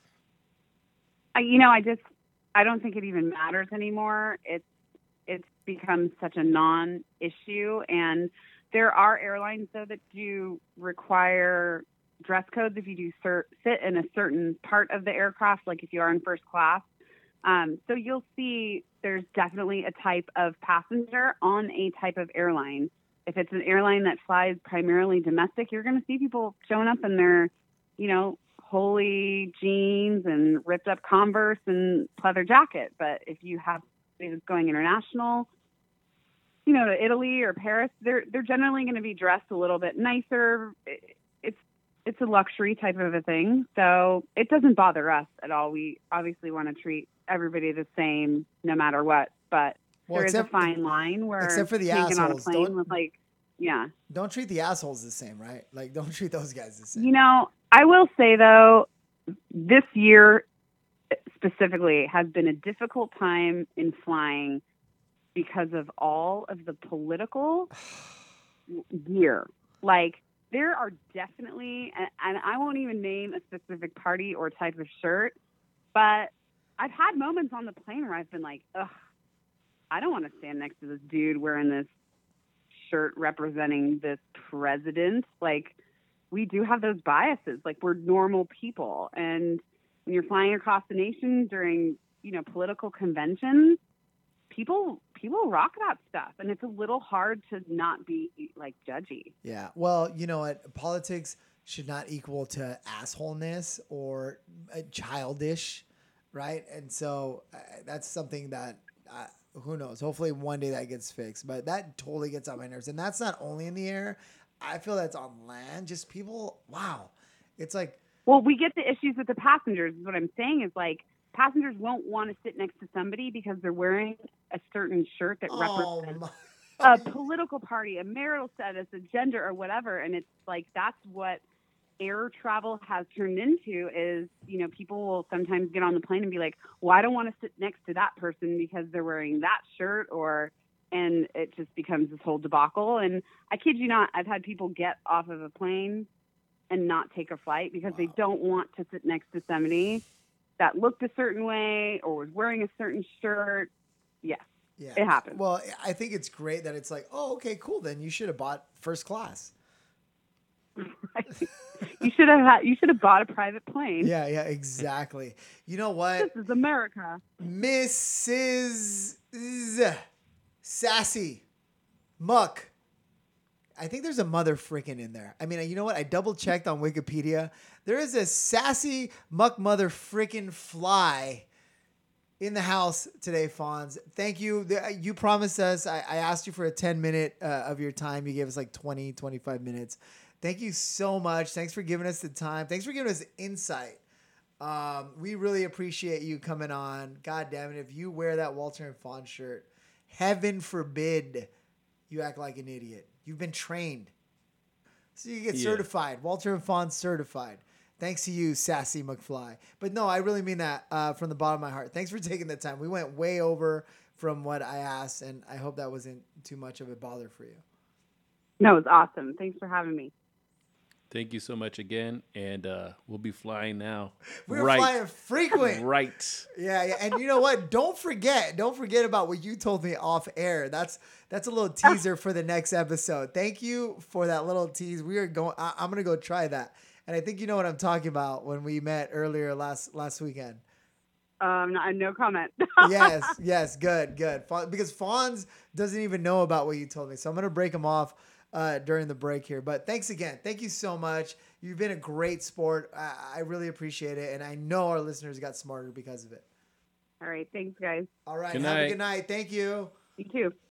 I, you know, I just, I don't think it even matters anymore. It's, it's become such a non-issue. And there are airlines, though, that do require dress codes if you do cer- sit in a certain part of the aircraft, like if you are in first class. Um, so you'll see there's definitely a type of passenger on a type of airline. If it's an airline that flies primarily domestic, you're going to see people showing up in their, you know, holey jeans and ripped up Converse and pleather jacket. But if you have somebody that's going international, you know, to Italy or Paris, they're they're generally going to be dressed a little bit nicer. It, it's it's a luxury type of a thing, so it doesn't bother us at all. We obviously want to treat everybody the same, no matter what. But Well, there except- is a fine line where except for the you can't get on a assholes. plane Don't- with like, yeah. Don't treat the assholes the same, right? Like, don't treat those guys the same. You know, I will say though, this year specifically has been a difficult time in flying because of all of the political gear. Like, there are definitely, and, and I won't even name a specific party or type of shirt, but I've had moments on the plane where I've been like, ugh, I don't want to stand next to this dude wearing this shirt representing this president. Like, we do have those biases. Like, we're normal people. And when you're flying across the nation during, you know, political conventions, people people rock that stuff. And it's a little hard to not be, like, judgy. Yeah. Well, you know what? Politics should not equal to assholeness or uh, childish, right? And so uh, that's something that, uh, who knows? Hopefully one day that gets fixed. But that totally gets on my nerves. And that's not only in the air. I feel that's on land. Just people, wow. It's like, Well, we get the issues with the passengers. Is what I'm saying is, like, passengers won't want to sit next to somebody because they're wearing a certain shirt that oh represents my. a political party, a marital status, a gender, or whatever. And it's like, that's what air travel has turned into is, you know, people will sometimes get on the plane and be like, well, I don't want to sit next to that person because they're wearing that shirt, or, and it just becomes this whole debacle. And I kid you not, I've had people get off of a plane and not take a flight because wow. they don't want to sit next to somebody that looked a certain way or was wearing a certain shirt. Yes, Yeah. it happens. Well, I think it's great that it's like, oh, okay, cool. Then you should have bought first class. Right. You should have had, you should have bought a private plane. Yeah, yeah, exactly. You know what? This is America. Missus Sassy Muck. I think there's a mother freaking in there. I mean, you know what? I double checked on Wikipedia. There is a sassy muck mother freaking fly in the house today, Fonz. Thank you. You promised us. I, I asked you for a ten minute uh, of your time. You gave us like twenty, twenty-five minutes. Thank you so much. Thanks for giving us the time. Thanks for giving us insight. Um, we really appreciate you coming on. God damn it. If you wear that Walter and Fonz shirt, heaven forbid you act like an idiot. You've been trained. So you get yeah. certified. Walter and Fonz certified. Thanks to you, Sassy McFly. But no, I really mean that uh, from the bottom of my heart. Thanks for taking the time. We went way over from what I asked, and I hope that wasn't too much of a bother for you. No, it was awesome. Thanks for having me. Thank you so much again, and uh, we'll be flying now. We're right. flying frequent. Right. Yeah, yeah. And you know what? Don't forget. Don't forget about what you told me off air. That's that's a little teaser for the next episode. Thank you for that little tease. We are going. I, I'm gonna go try that. And I think you know what I'm talking about when we met earlier last last weekend. Um, no, no comment. yes, yes, good, good. Because Fonz doesn't even know about what you told me, so I'm gonna break him off uh, during the break here. But thanks again. Thank you so much. You've been a great sport. I, I really appreciate it, and I know our listeners got smarter because of it. All right, thanks, guys. All right, good have night. a good night. Thank you. You too.